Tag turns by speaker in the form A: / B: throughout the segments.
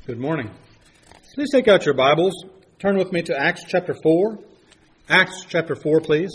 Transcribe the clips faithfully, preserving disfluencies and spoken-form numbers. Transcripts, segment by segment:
A: Good morning. Please take out your Bibles. Turn with me to Acts chapter four. Acts chapter four, please.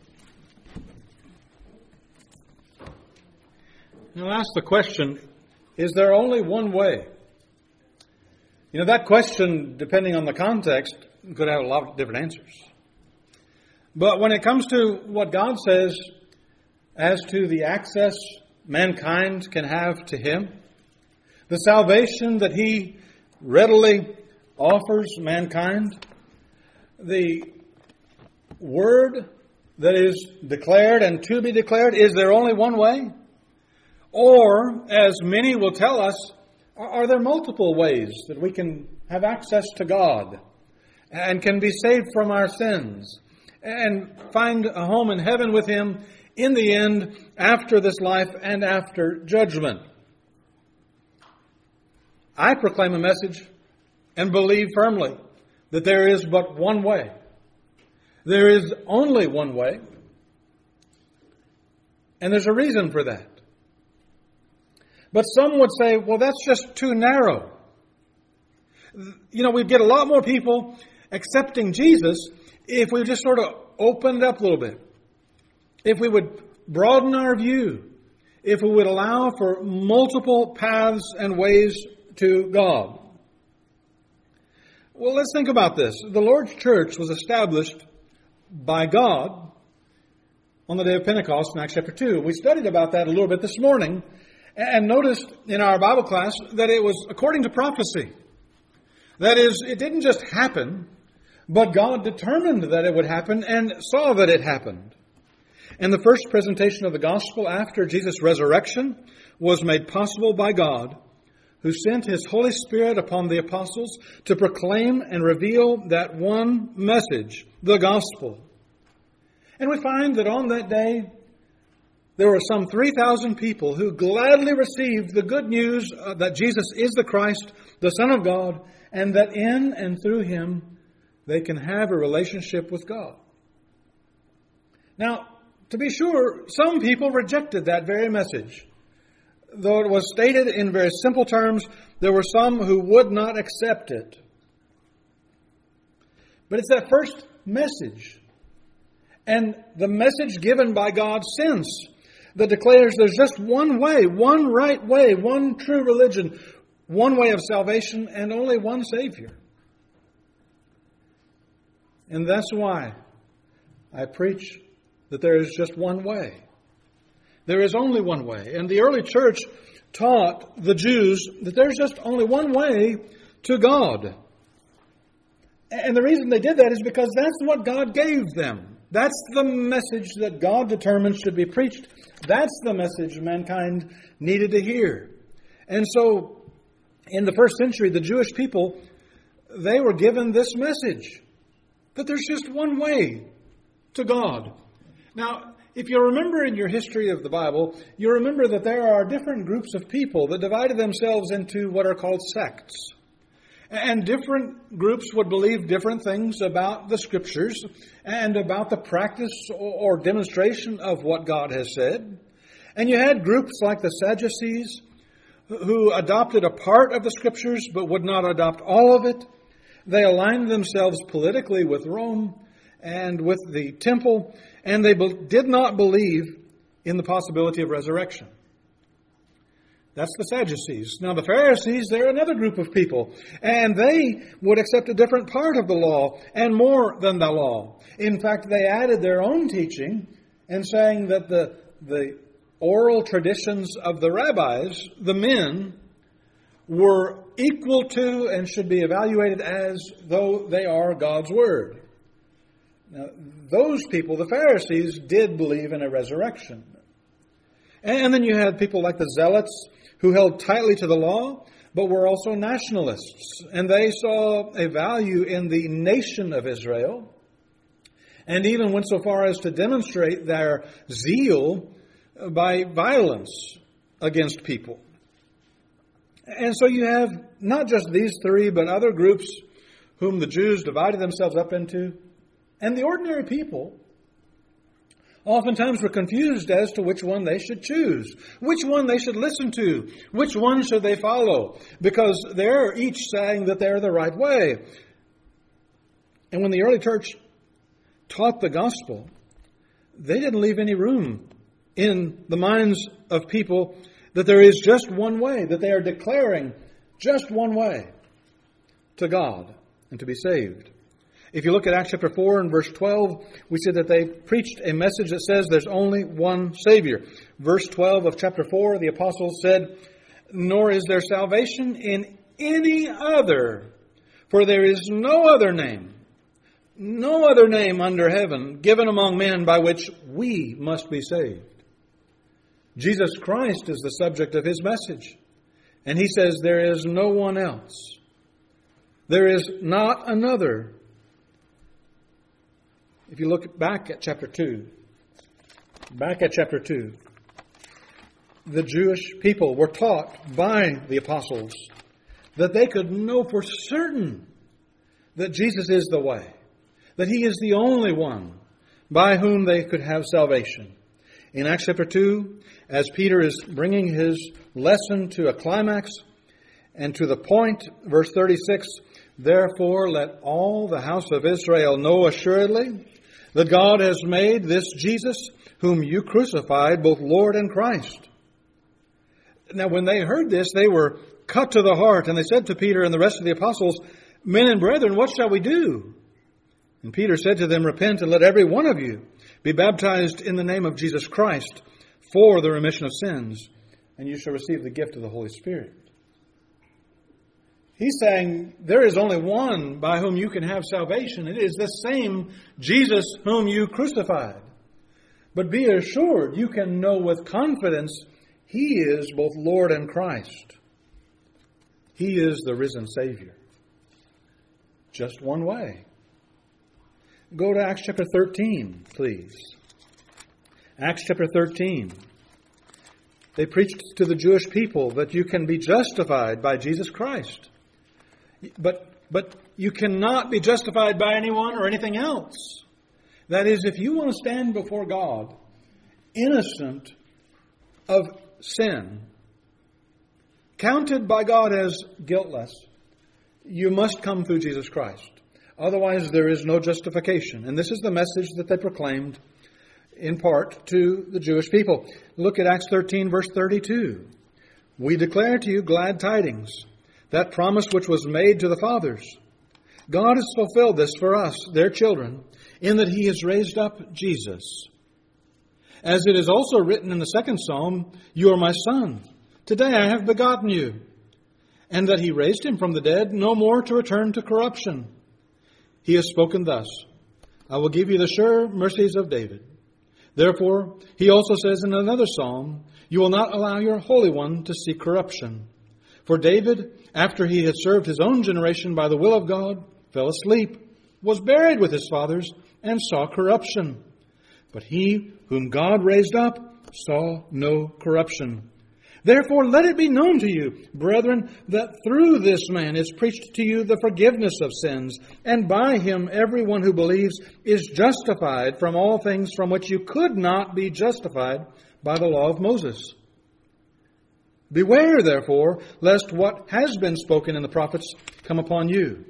A: Now, I'll ask the question, is there only one way? You know, that question, depending on the context, could have a lot of different answers. But when it comes to what God says as to the access mankind can have to Him, the salvation that He readily offers mankind, the word that is declared and to be declared, is there only one way? Or, as many will tell us, are there multiple ways that we can have access to God and can be saved from our sins and find a home in heaven with Him in the end, after this life and after judgment? I proclaim a message and believe firmly that there is but one way. There is only one way. And there's a reason for that. But some would say, well, that's just too narrow. You know, we'd get a lot more people accepting Jesus if we just sort of opened up a little bit. If we would broaden our view. If we would allow for multiple paths and ways to God. Well, let's think about this. The Lord's church was established by God on the day of Pentecost in Acts chapter two. We studied about that a little bit this morning and noticed in our Bible class that it was according to prophecy. That is, it didn't just happen, but God determined that it would happen and saw that it happened. And the first presentation of the gospel after Jesus' resurrection was made possible by God, who sent His Holy Spirit upon the apostles to proclaim and reveal that one message, the gospel. And we find that on that day, there were some three thousand people who gladly received the good news that Jesus is the Christ, the Son of God, and that in and through Him, they can have a relationship with God. Now, to be sure, some people rejected that very message. Though it was stated in very simple terms, there were some who would not accept it. But it's that first message, and the message given by God since, that declares there's just one way, one right way, one true religion, one way of salvation, and only one Savior. And that's why I preach that there is just one way. There is only one way. And the early church taught the Jews that there's just only one way to God. And the reason they did that is because that's what God gave them. That's the message that God determined should be preached. That's the message mankind needed to hear. And so, in the first century, the Jewish people, they were given this message, that there's just one way to God. Now, if you remember in your history of the Bible, you remember that there are different groups of people that divided themselves into what are called sects. And different groups would believe different things about the Scriptures and about the practice or demonstration of what God has said. And you had groups like the Sadducees who adopted a part of the Scriptures but would not adopt all of it. They aligned themselves politically with Rome and with the temple, and they did not believe in the possibility of resurrection. That's the Sadducees. Now the Pharisees, they're another group of people, and they would accept a different part of the law and more than the law. In fact, they added their own teaching and saying that the, the oral traditions of the rabbis, the men, were equal to and should be evaluated as though they are God's Word. Now, those people, the Pharisees, did believe in a resurrection. And then you had people like the Zealots who held tightly to the law, but were also nationalists. And they saw a value in the nation of Israel, and even went so far as to demonstrate their zeal by violence against people. And so you have not just these three, but other groups whom the Jews divided themselves up into. And the ordinary people Oftentimes we're confused as to which one they should choose, which one they should listen to, which one should they follow, because they're each saying that they're the right way. And when the early church taught the gospel, they didn't leave any room in the minds of people that there is just one way, that they are declaring just one way to God and to be saved. If you look at Acts chapter four and verse twelve, we see that they preached a message that says there's only one Savior. Verse twelve of chapter four, the apostles said, "Nor is there salvation in any other, for there is no other name, no other name under heaven given among men by which we must be saved." Jesus Christ is the subject of his message. And he says there is no one else. There is not another. If you look back at chapter two, back at chapter two, the Jewish people were taught by the apostles that they could know for certain that Jesus is the way, that he is the only one by whom they could have salvation. In Acts chapter two, as Peter is bringing his lesson to a climax and to the point, verse thirty-six, "Therefore let all the house of Israel know assuredly that God has made this Jesus, whom you crucified, both Lord and Christ." Now when they heard this, they were cut to the heart, and they said to Peter and the rest of the apostles, "Men and brethren, what shall we do?" And Peter said to them, "Repent and let every one of you be baptized in the name of Jesus Christ for the remission of sins, and you shall receive the gift of the Holy Spirit." He's saying there is only one by whom you can have salvation. It is the same Jesus whom you crucified. But be assured, you can know with confidence he is both Lord and Christ. He is the risen Savior. Just one way. Go to Acts chapter thirteen, please. Acts chapter thirteen. They preached to the Jewish people that you can be justified by Jesus Christ. But, but you cannot be justified by anyone or anything else. That is, if you want to stand before God innocent of sin, counted by God as guiltless, you must come through Jesus Christ. Otherwise, there is no justification. And this is the message that they proclaimed in part to the Jewish people. Look at Acts thirteen, verse thirty-two. "We declare to you glad tidings, that promise which was made to the fathers. God has fulfilled this for us, their children, in that he has raised up Jesus. As it is also written in the second psalm, 'You are my son. Today I have begotten you.' And that he raised him from the dead, no more to return to corruption. He has spoken thus, 'I will give you the sure mercies of David.' Therefore, he also says in another psalm, 'You will not allow your Holy One to see corruption.' For David, after he had served his own generation by the will of God, fell asleep, was buried with his fathers, and saw corruption. But he whom God raised up saw no corruption. Therefore let it be known to you, brethren, that through this man is preached to you the forgiveness of sins, and by him everyone who believes is justified from all things from which you could not be justified by the law of Moses. Beware, therefore, lest what has been spoken in the prophets come upon you."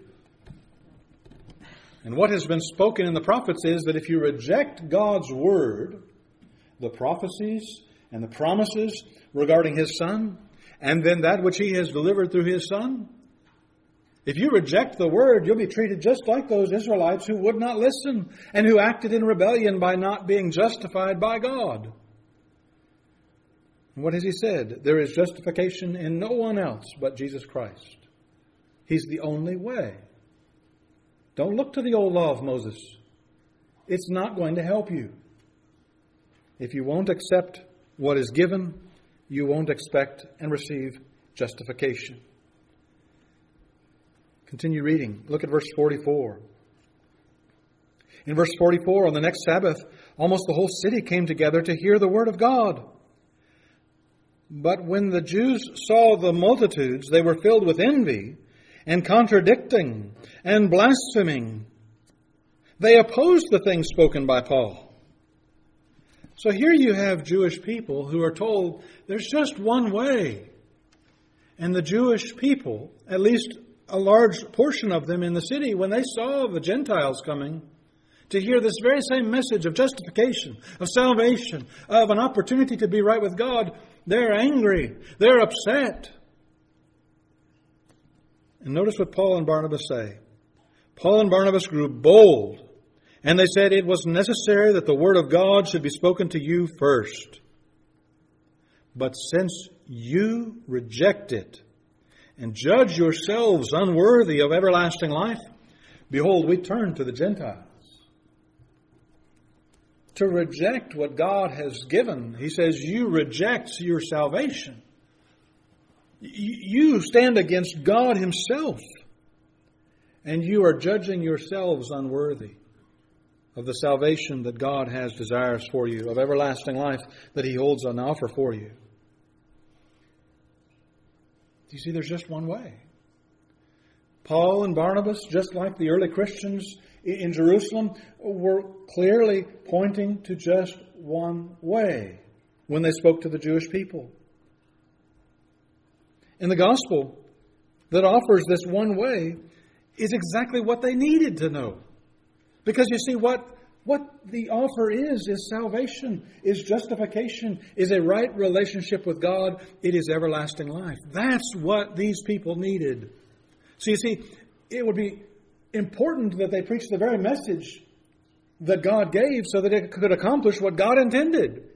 A: And what has been spoken in the prophets is that if you reject God's word, the prophecies and the promises regarding his Son, and then that which he has delivered through his Son, if you reject the word, you'll be treated just like those Israelites who would not listen and who acted in rebellion by not being justified by God. And what has he said? There is justification in no one else but Jesus Christ. He's the only way. Don't look to the old law of Moses. It's not going to help you. If you won't accept what is given, you won't expect and receive justification. Continue reading. Look at verse forty-four. In verse forty-four, on the next Sabbath, almost the whole city came together to hear the word of God. But when the Jews saw the multitudes, they were filled with envy and contradicting and blaspheming. They opposed the things spoken by Paul. So here you have Jewish people who are told there's just one way. And the Jewish people, at least a large portion of them in the city, when they saw the Gentiles coming to hear this very same message of justification, of salvation, of an opportunity to be right with God, they're angry. They're upset. And notice what Paul and Barnabas say. Paul and Barnabas grew bold, and they said it was necessary that the word of God should be spoken to you first. But since you reject it and judge yourselves unworthy of everlasting life, behold, we turn to the Gentiles. To reject what God has given, he says, you reject your salvation. You stand against God Himself, and you are judging yourselves unworthy of the salvation that God has desires for you, of everlasting life that He holds on offer for you. Do you see, there's just one way. Paul and Barnabas, just like the early Christians in Jerusalem, were clearly pointing to just one way when they spoke to the Jewish people. And the gospel that offers this one way is exactly what they needed to know. Because you see, what, what the offer is, is salvation, is justification, is a right relationship with God. It is everlasting life. That's what these people needed. So you see, it would be important that they preach the very message that God gave so that it could accomplish what God intended.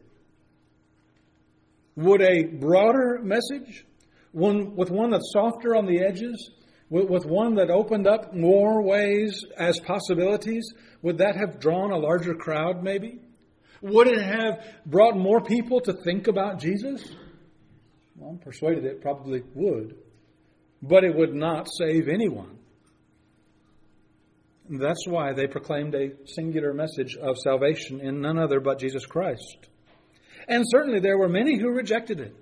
A: Would a broader message, one with one that's softer on the edges, with, with one that opened up more ways as possibilities, would that have drawn a larger crowd maybe? Would it have brought more people to think about Jesus? Well, I'm persuaded it probably would. But it would not save anyone. That's why they proclaimed a singular message of salvation in none other but Jesus Christ. And certainly there were many who rejected it.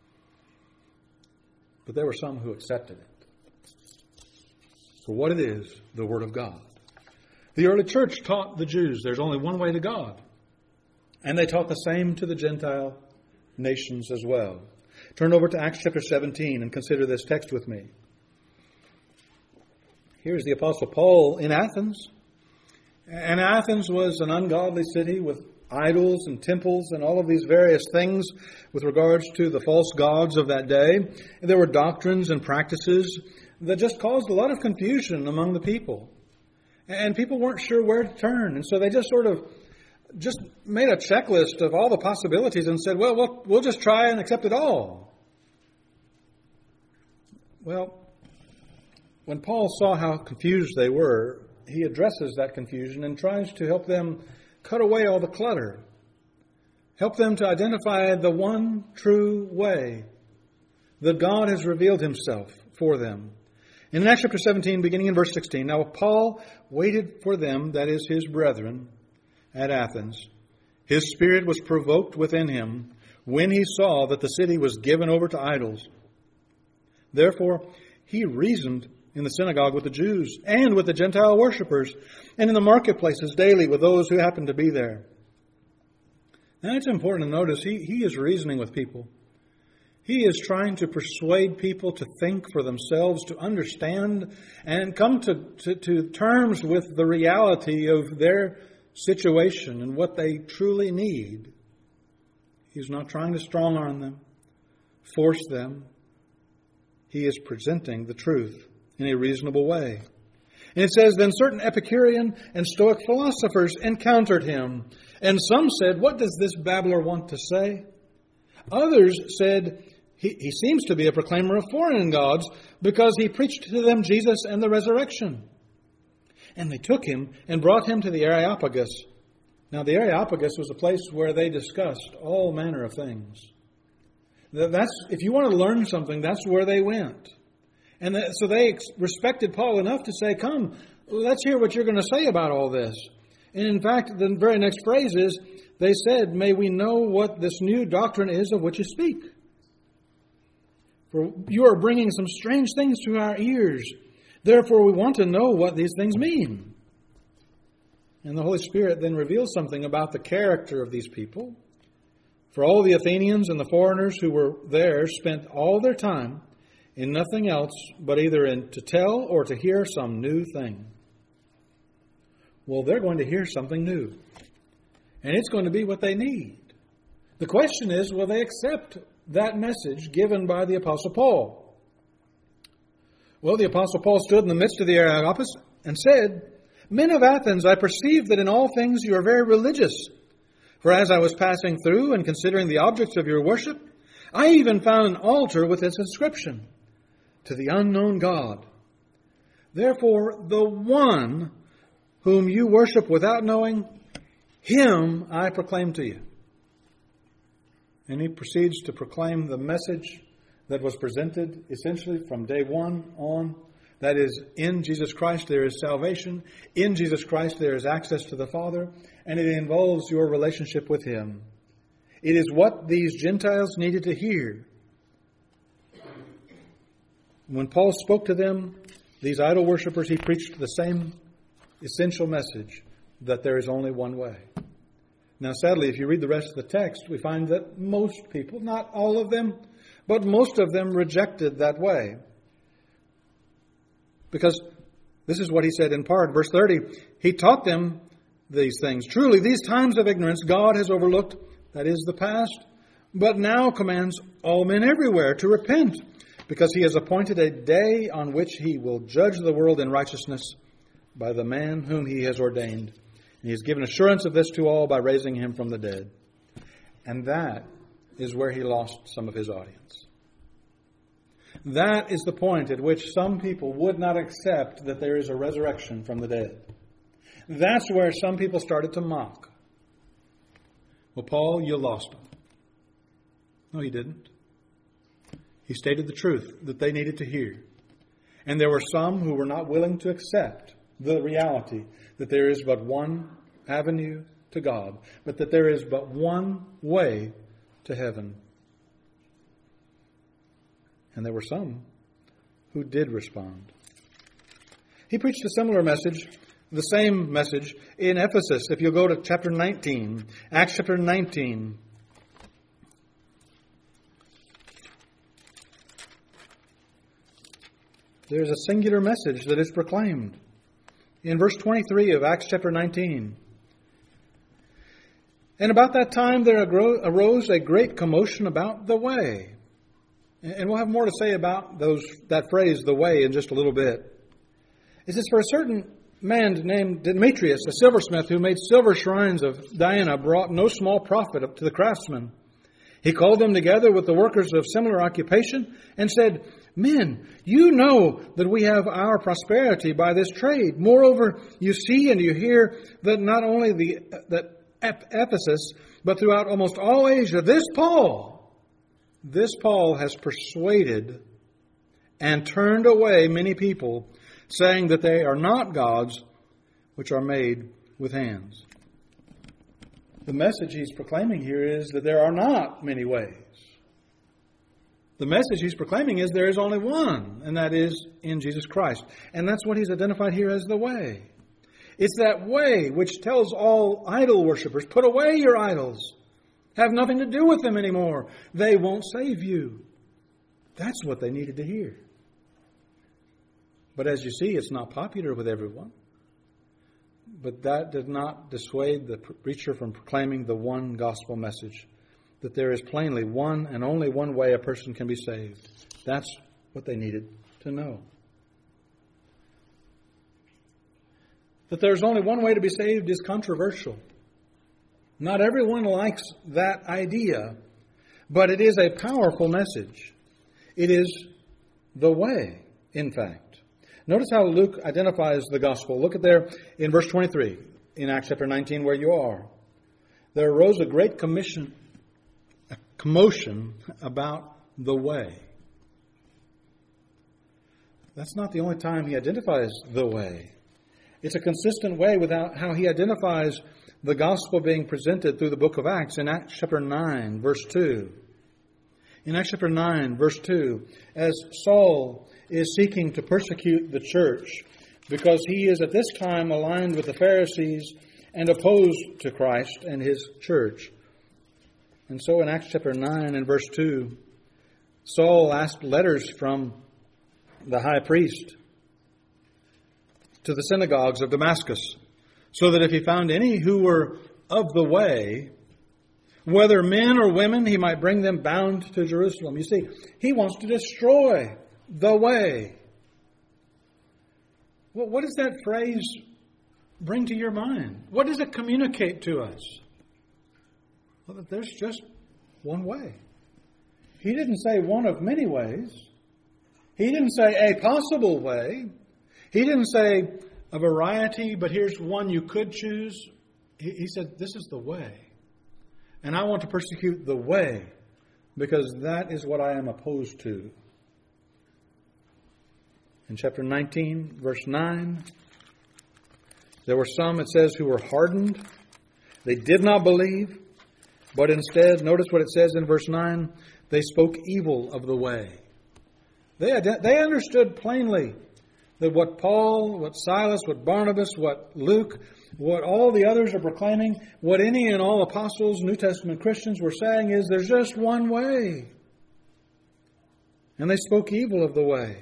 A: But there were some who accepted it. For what it is, the Word of God. The early church taught the Jews there's only one way to God. And they taught the same to the Gentile nations as well. Turn over to Acts chapter seventeen and consider this text with me. Here's the Apostle Paul in Athens. And Athens was an ungodly city with idols and temples and all of these various things with regards to the false gods of that day. And there were doctrines and practices that just caused a lot of confusion among the people. And people weren't sure where to turn. And so they just sort of just made a checklist of all the possibilities and said, well, we'll, we'll just try and accept it all. Well, when Paul saw how confused they were, he addresses that confusion and tries to help them cut away all the clutter. Help them to identify the one true way that God has revealed Himself for them. In Acts chapter seventeen, beginning in verse sixteen, now Paul waited for them, that is his brethren, at Athens. His spirit was provoked within him when he saw that the city was given over to idols. Therefore, he reasoned in the synagogue with the Jews and with the Gentile worshippers, and in the marketplaces daily with those who happened to be there. Now it's important to notice he, he is reasoning with people. He is trying to persuade people to think for themselves, to understand and come to, to, to terms with the reality of their situation and what they truly need. He's not trying to strong-arm them, force them. He is presenting the truth in a reasonable way. And it says, then certain Epicurean and Stoic philosophers encountered him. And some said, what does this babbler want to say? Others said, he, he seems to be a proclaimer of foreign gods because he preached to them Jesus and the resurrection. And they took him and brought him to the Areopagus. Now the Areopagus was a place where they discussed all manner of things. That's, if you want to learn something, that's where they went. And so they respected Paul enough to say, come, let's hear what you're going to say about all this. And in fact, the very next phrase is, they said, may we know what this new doctrine is of which you speak. For you are bringing some strange things to our ears. Therefore, we want to know what these things mean. And the Holy Spirit then reveals something about the character of these people. For all the Athenians and the foreigners who were there spent all their time in nothing else but either in to tell or to hear some new thing. Well, they're going to hear something new. And it's going to be what they need. The question is, will they accept that message given by the Apostle Paul? Well, the Apostle Paul stood in the midst of the Areopagus and said, "Men of Athens, I perceive that in all things you are very religious. For as I was passing through and considering the objects of your worship, I even found an altar with its inscription, 'To the unknown God.' Therefore, the one whom you worship without knowing, him I proclaim to you." And he proceeds to proclaim the message that was presented essentially from day one on. That is, in Jesus Christ there is salvation. In Jesus Christ there is access to the Father. And it involves your relationship with Him. It is what these Gentiles needed to hear. When Paul spoke to them, these idol worshippers, he preached the same essential message, that there is only one way. Now, sadly, if you read the rest of the text, we find that most people, not all of them, but most of them rejected that way. Because this is what he said in part. Verse thirty, he taught them these things. "Truly, these times of ignorance God has overlooked," that is the past, "but now commands all men everywhere to repent, because He has appointed a day on which He will judge the world in righteousness by the man whom He has ordained. And He has given assurance of this to all by raising Him from the dead." And that is where He lost some of His audience. That is the point at which some people would not accept that there is a resurrection from the dead. That's where some people started to mock. "Well, Paul, you lost them." No, he didn't. He stated the truth that they needed to hear. And there were some who were not willing to accept the reality that there is but one avenue to God, but that there is but one way to heaven. And there were some who did respond. He preached a similar message, the same message, in Ephesus. If you'll go to chapter nineteen, Acts chapter nineteen. There's a singular message that is proclaimed. In verse twenty-three of Acts chapter nineteen. "And about that time there arose a great commotion about the way." And we'll have more to say about those that phrase, the way, in just a little bit. It says, "For a certain man named Demetrius, a silversmith who made silver shrines of Diana, brought no small profit up to the craftsmen. He called them together with the workers of similar occupation and said, 'Men, you know that we have our prosperity by this trade. Moreover, you see and you hear that not only the that Ephesus, but throughout almost all Asia, this Paul, this Paul has persuaded and turned away many people, saying that they are not gods which are made with hands.'" The message he's proclaiming here is that there are not many ways. The message he's proclaiming is there is only one, and that is in Jesus Christ. And that's what he's identified here as the way. It's that way which tells all idol worshippers, put away your idols. Have nothing to do with them anymore. They won't save you. That's what they needed to hear. But as you see, it's not popular with everyone. But that did not dissuade the preacher from proclaiming the one gospel message, that there is plainly one and only one way a person can be saved. That's what they needed to know. That there's only one way to be saved is controversial. Not everyone likes that idea, but it is a powerful message. It is the way, in fact. Notice how Luke identifies the gospel. Look at there in verse twenty-three, in Acts chapter nineteen, where you are. "There arose a great commission, a commotion about the way." That's not the only time he identifies the way. It's a consistent way with how he identifies the gospel being presented through the book of Acts in Acts chapter nine, verse two. In Acts chapter nine, verse two, as Saul is seeking to persecute the church because he is at this time aligned with the Pharisees and opposed to Christ and His church. And so in Acts chapter nine and verse two, Saul asked letters from the high priest to the synagogues of Damascus, so that if he found any who were of the way, whether men or women, he might bring them bound to Jerusalem. You see, he wants to destroy the way. Well, what does that phrase bring to your mind? What does it communicate to us? Well, that there's just one way. He didn't say one of many ways. He didn't say a possible way. He didn't say a variety, but here's one you could choose. He, he said, this is the way. And I want to persecute the way, because that is what I am opposed to. In chapter nineteen, verse nine, there were some, it says, who were hardened. They did not believe, but instead, notice what it says in verse nine, they spoke evil of the way. They, they understood plainly that what Paul, what Silas, what Barnabas, what Luke, what all the others are proclaiming, what any and all apostles, New Testament Christians were saying is there's just one way. And they spoke evil of the way.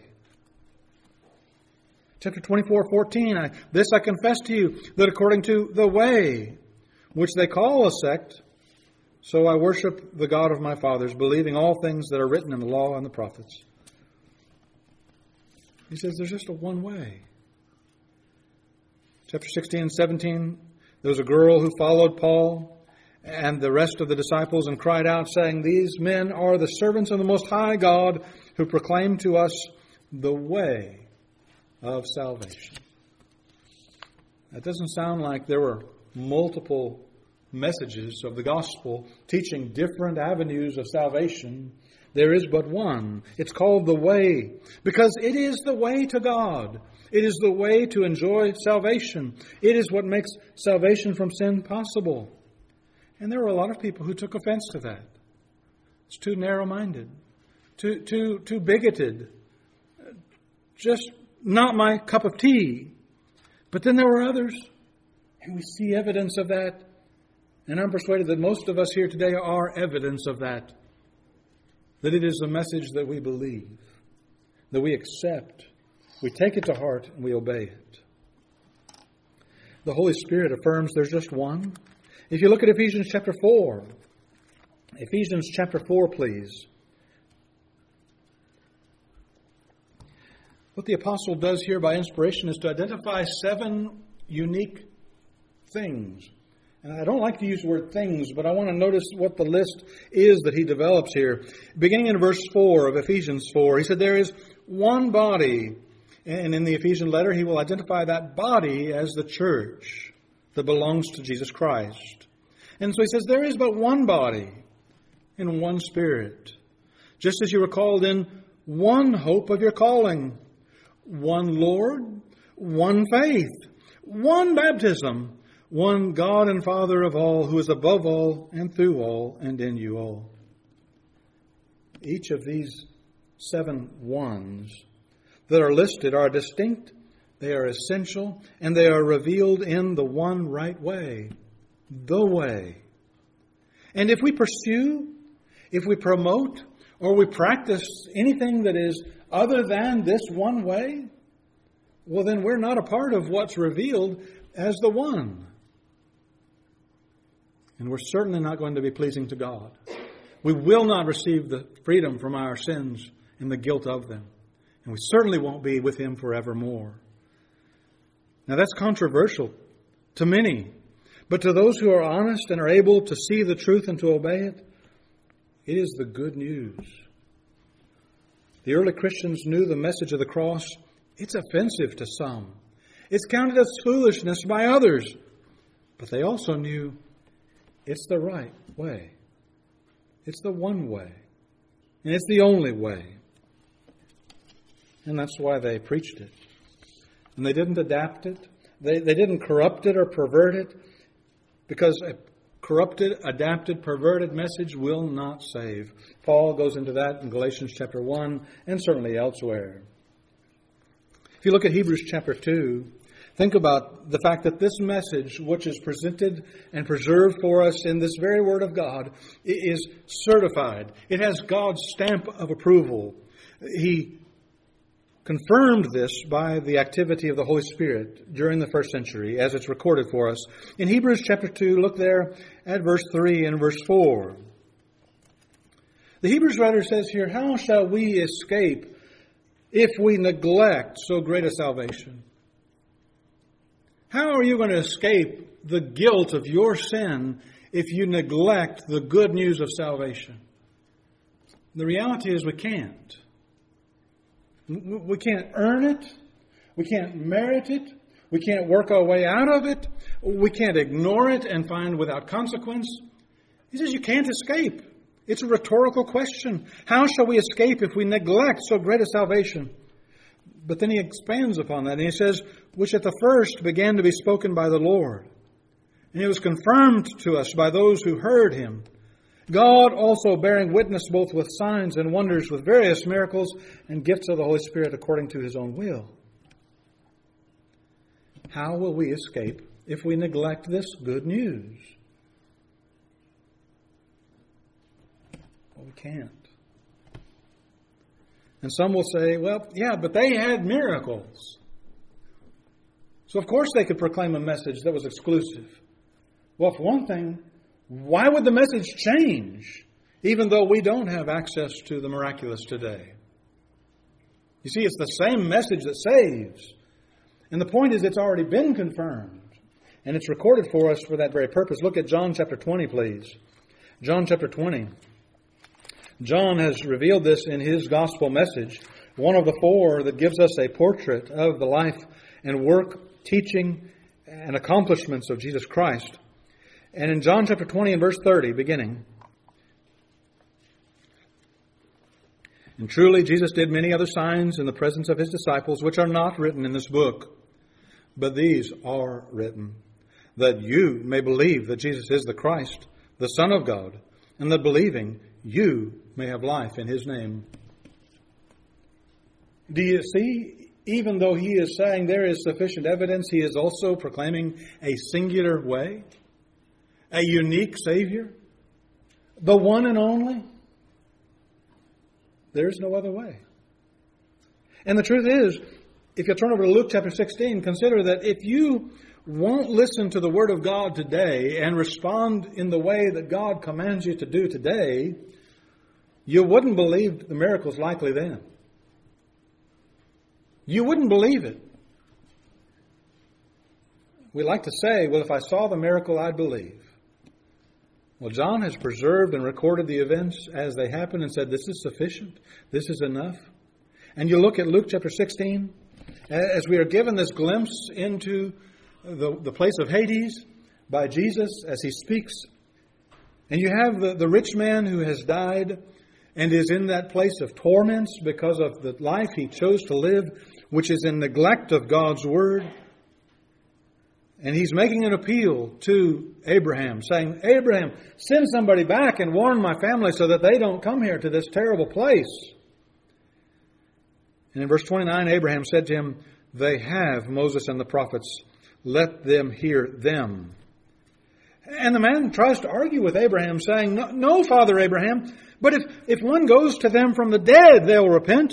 A: Chapter twenty-four, fourteen, I, this I confess to you, that according to the way, which they call a sect, so I worship the God of my fathers, believing all things that are written in the law and the prophets. He says there's just a one way. Chapter sixteen and seventeen, there was a girl who followed Paul and the rest of the disciples and cried out, saying, these men are the servants of the Most High God who proclaim to us the way of salvation. That doesn't sound like there were multiple messages of the gospel teaching different avenues of salvation. There is but one. It's called the way, because it is the way to God. It is the way to enjoy salvation. It is what makes salvation from sin possible. And there were a lot of people who took offense to that. It's too narrow-minded, too, too, too bigoted, just not my cup of tea. But then there were others, and we see evidence of that. And I'm persuaded that most of us here today are evidence of that. That it is the message that we believe, that we accept, we take it to heart, and we obey it. The Holy Spirit affirms there's just one. If you look at Ephesians chapter four, Ephesians chapter four, please. What the apostle does here by inspiration is to identify seven unique things. And I don't like to use the word things, but I want to notice what the list is that he develops here. Beginning in verse four of Ephesians four, he said there is one body. And in the Ephesian letter, he will identify that body as the church that belongs to Jesus Christ. And so he says there is but one body and one Spirit. Just as you were called in one hope of your calling, one Lord, one faith, one baptism, one God and Father of all, who is above all and through all and in you all. Each of these seven ones that are listed are distinct, they are essential, and they are revealed in the one right way, the way. And if we pursue, if we promote, or we practice anything that is other than this one way, well, then we're not a part of what's revealed as the one. And we're certainly not going to be pleasing to God. We will not receive the freedom from our sins and the guilt of them. And we certainly won't be with Him forevermore. Now that's controversial to many. But to those who are honest and are able to see the truth and to obey it, it is the good news. The early Christians knew the message of the cross. It's offensive to some. It's counted as foolishness by others. But they also knew it's the right way. It's the one way. And it's the only way. And that's why they preached it. And they didn't adapt it. They, they didn't corrupt it or pervert it. Because a corrupted, adapted, perverted message will not save. Paul goes into that in Galatians chapter one and certainly elsewhere. If you look at Hebrews chapter two, Think about the fact that this message, which is presented and preserved for us in this very Word of God, is certified. It has God's stamp of approval. He confirmed this by the activity of the Holy Spirit during the first century, as it's recorded for us. In Hebrews chapter two, look there at verse three and verse four. The Hebrews writer says here, "How shall we escape if we neglect so great a salvation?" How are you going to escape the guilt of your sin if you neglect the good news of salvation? The reality is we can't. We can't earn it. We can't merit it. We can't work our way out of it. We can't ignore it and find without consequence. He says you can't escape. It's a rhetorical question. How shall we escape if we neglect so great a salvation? But then he expands upon that and he says, which at the first began to be spoken by the Lord. And it was confirmed to us by those who heard him. God also bearing witness both with signs and wonders, with various miracles and gifts of the Holy Spirit according to his own will. How will we escape if we neglect this good news? Well, we can't. And some will say, well, yeah, but they had miracles. So of course they could proclaim a message that was exclusive. Well, for one thing, why would the message change, even though we don't have access to the miraculous today? You see, it's the same message that saves. And the point is, it's already been confirmed. And it's recorded for us for that very purpose. Look at John chapter twenty, please. John chapter twenty. John has revealed this in his gospel message, one of the four that gives us a portrait of the life and work, teaching, and accomplishments of Jesus Christ. And in John chapter twenty and verse thirty, beginning, "And truly Jesus did many other signs in the presence of his disciples, which are not written in this book. But these are written, that you may believe that Jesus is the Christ, the Son of God, and that believing you may have life in his name." Do you see? Even though he is saying there is sufficient evidence, he is also proclaiming a singular way, a unique Savior, the one and only. There is no other way. And the truth is, if you turn over to Luke chapter sixteen, consider that if you won't listen to the Word of God today and respond in the way that God commands you to do today, you wouldn't believe the miracles likely then. You wouldn't believe it. We like to say, well, if I saw the miracle, I'd believe. Well, John has preserved and recorded the events as they happened and said, this is sufficient. This is enough. And you look at Luke chapter sixteen, as we are given this glimpse into the, the place of Hades by Jesus as he speaks. And you have the, the rich man who has died and is in that place of torments because of the life he chose to live, which is in neglect of God's word. And he's making an appeal to Abraham, saying, Abraham, send somebody back and warn my family so that they don't come here to this terrible place. And in verse twenty-nine, Abraham said to him, they have Moses and the prophets. Let them hear them. And the man tries to argue with Abraham, saying, no, no, Father Abraham, but if, if one goes to them from the dead, they'll repent.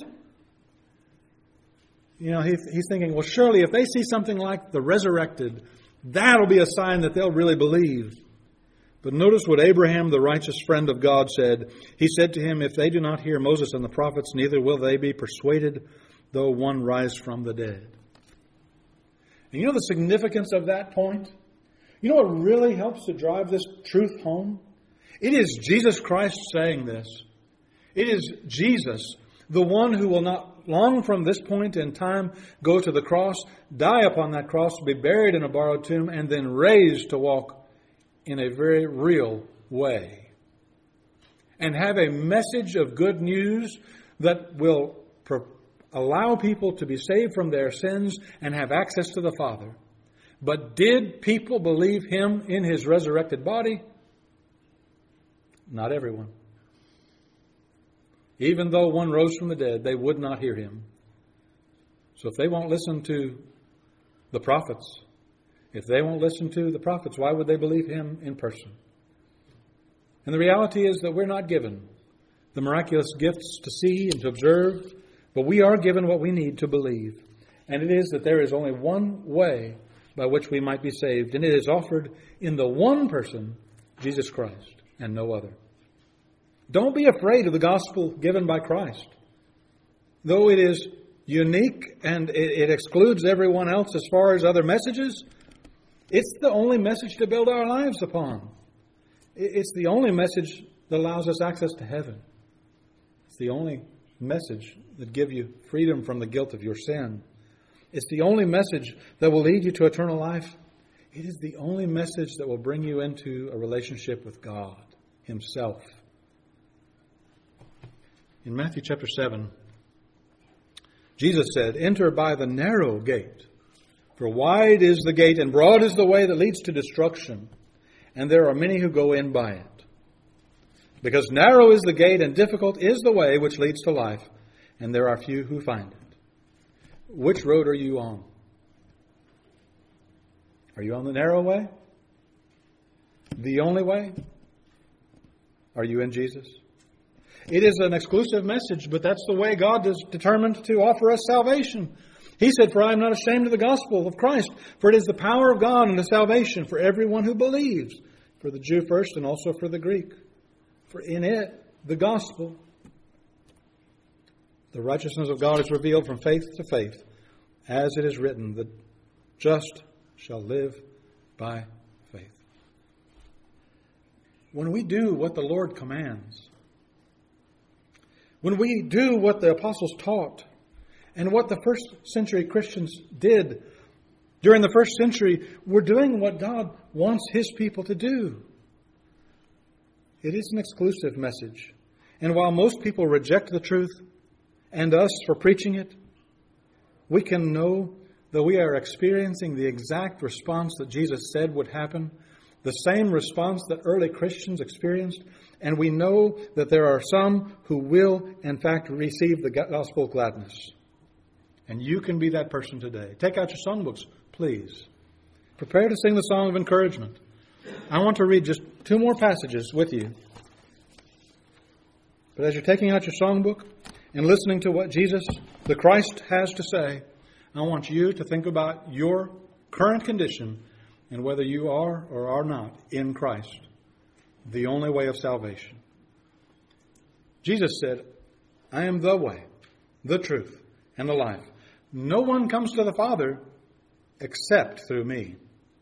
A: You know, he, he's thinking, well, surely if they see something like the resurrected, that'll be a sign that they'll really believe. But notice what Abraham, the righteous friend of God, said. He said to him, if they do not hear Moses and the prophets, neither will they be persuaded, though one rise from the dead. And you know the significance of that point? You know what really helps to drive this truth home? It is Jesus Christ saying this. It is Jesus, the one who will not long from this point in time go to the cross, die upon that cross, be buried in a borrowed tomb, and then raised to walk in a very real way. And have a message of good news that will pro- allow people to be saved from their sins and have access to the Father. But did people believe him in his resurrected body? Not everyone. Even though one rose from the dead, they would not hear him. So if they won't listen to the prophets. If they won't listen to the prophets, why would they believe him in person? And the reality is that we're not given the miraculous gifts to see and to observe, but we are given what we need to believe. And it is that there is only one way by which we might be saved, and it is offered in the one person, Jesus Christ, and no other. Don't be afraid of the gospel given by Christ. Though it is unique and it, it excludes everyone else as far as other messages, it's the only message to build our lives upon. It's the only message that allows us access to heaven. It's the only message that gives you freedom from the guilt of your sin. It's the only message that will lead you to eternal life. It is the only message that will bring you into a relationship with God himself. In Matthew chapter seven, Jesus said, "Enter by the narrow gate, for wide is the gate and broad is the way that leads to destruction, and there are many who go in by it. Because narrow is the gate and difficult is the way which leads to life, and there are few who find it." Which road are you on? Are you on the narrow way? The only way? Are you in Jesus? It is an exclusive message, but that's the way God is determined to offer us salvation. He said, "For I am not ashamed of the gospel of Christ, for it is the power of God unto salvation for everyone who believes, for the Jew first and also for the Greek. For in it, the gospel, the righteousness of God is revealed from faith to faith, as it is written, the just shall live by faith." When we do what the Lord commands, when we do what the apostles taught, and what the first century Christians did during the first century, we're doing what God wants his people to do. It is an exclusive message. And while most people reject the truth, and us for preaching it, we can know that we are experiencing the exact response that Jesus said would happen, the same response that early Christians experienced, and we know that there are some who will, in fact, receive the gospel of gladness. And you can be that person today. Take out your songbooks, please. Prepare to sing the song of encouragement. I want to read just two more passages with you. But as you're taking out your songbook and listening to what Jesus, the Christ, has to say, I want you to think about your current condition and whether you are or are not in Christ, the only way of salvation. Jesus said, "I am the way, the truth, and the life. No one comes to the Father except through me."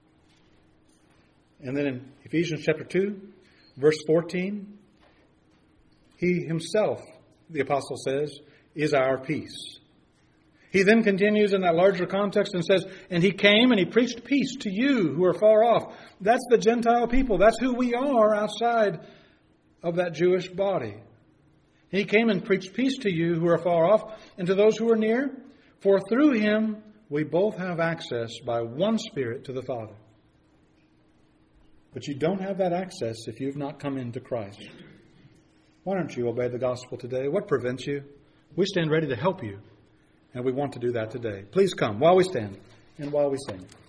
A: And then in Ephesians chapter two, verse fourteen, he himself, the apostle says, is our peace. He then continues in that larger context and says, "And he came and he preached peace to you who are far off." That's the Gentile people. That's who we are outside of that Jewish body. He came and preached peace to you who are far off and to those who are near. For through him we both have access by one Spirit to the Father. But you don't have that access if you've not come into Christ. Why don't you obey the gospel today? What prevents you? We stand ready to help you, and we want to do that today. Please come while we stand and while we sing.